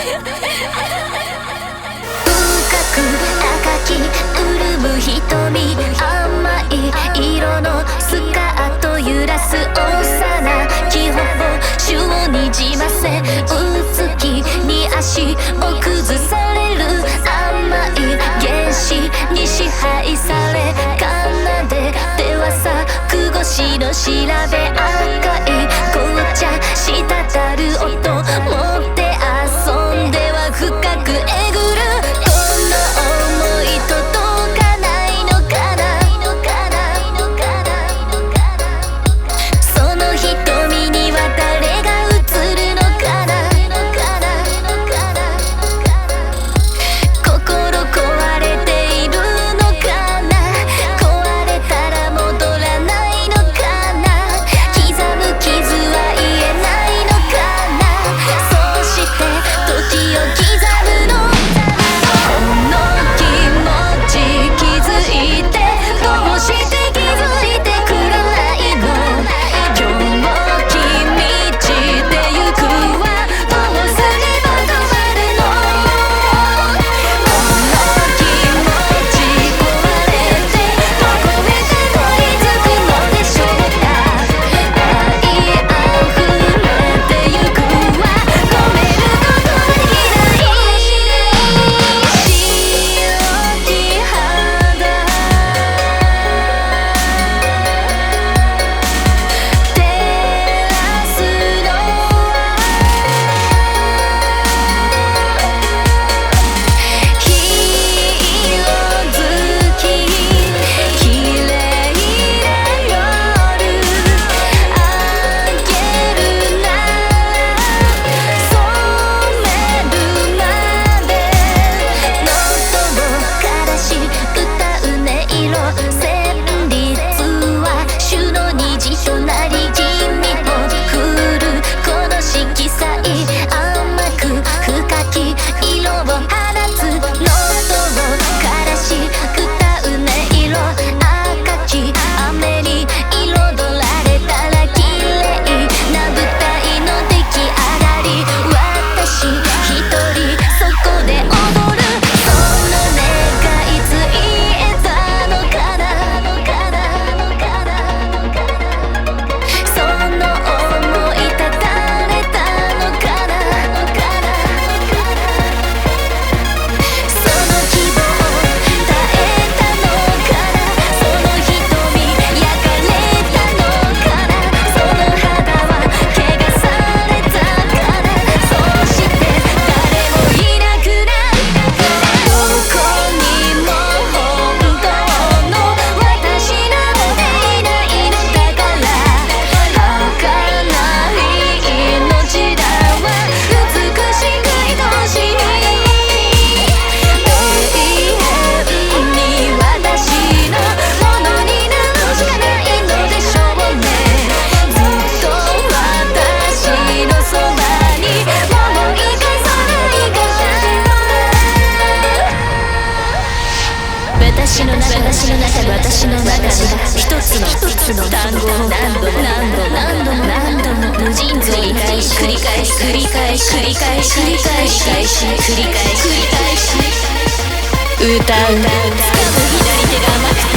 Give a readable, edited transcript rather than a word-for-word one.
赤き潤む瞳、甘い色のスカート揺らす幼き頬、手をにじませうつきに足を崩される甘い原子に支配され、奏でては咲く越の調べ、赤い紅茶滴る音持って遊んでは深くえぐる、この想い届かないのかな、その瞳には誰が映るのかな、心壊れているのかな、壊れたら戻らないのかな、刻む傷は癒えないのかな、そうして時を刻むの、この気持ち気づいて、どうして気づいてくれないの、今日も君散ってゆくはどうすれば止まるの、この気持ち壊れてどこへたどり着くのでしょうか、愛あふれてゆくは止めることはできない、白き肌照らすのは色づき綺麗な夜、あげるなら染めるまで、ノートを枯らし歌う音色、旋律は主の虹となり、君を振るこの色彩、甘く深き色を放つ、ノートを枯らし歌う音色、赤き雨に彩られたら綺麗な舞台の出来上がり、私一人そこで踊る、その願いついえたのかな、その想いたたれたのかな、その希望耐えたのかな、その瞳焼かれたのかな、その肌は怪我されたかな、そうして誰もいなくなった、どこにも本当の私なんていないのだから、儚い命だわ美しく愛しい、永遠に私のものになるしかないのでしょうね、ずっと私のそばに思い返さないから、私の中に一つの単語を何度も無尽蔵に繰り返し歌う、掴む左手が甘くて